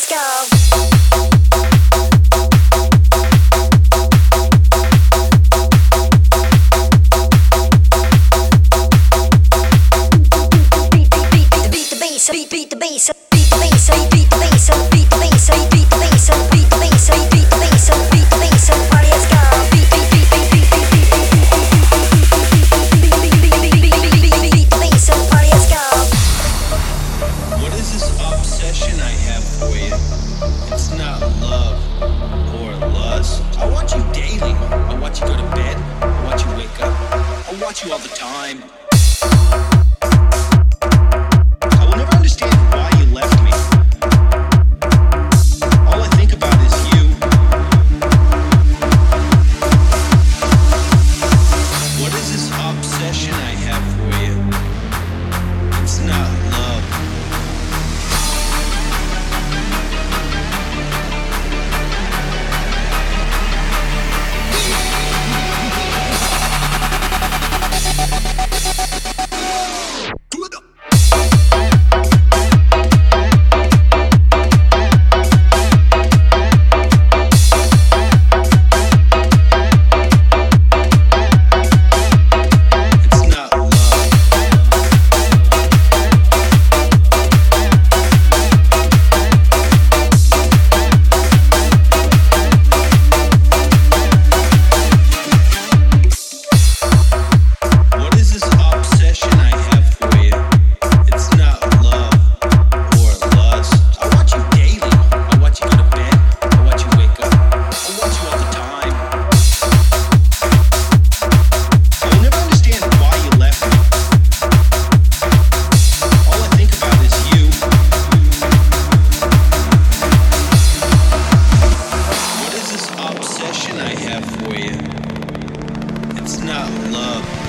let's go. Beat the bass, beat the bass, beat the bass, beat the bass, beat the bass, beat the bass, beat the bass, beat the bass, beat the bass, party, let's go. Beat the bass, party, let's go. What is this obsession I have for you? It's not love or lust. I want you daily. I want you go to bed. I want you wake up. I want you all the time. I will never understand why you left me. All I think about is you. What is this obsession I have for you? It's not love. Obsession I have for you. It's not love.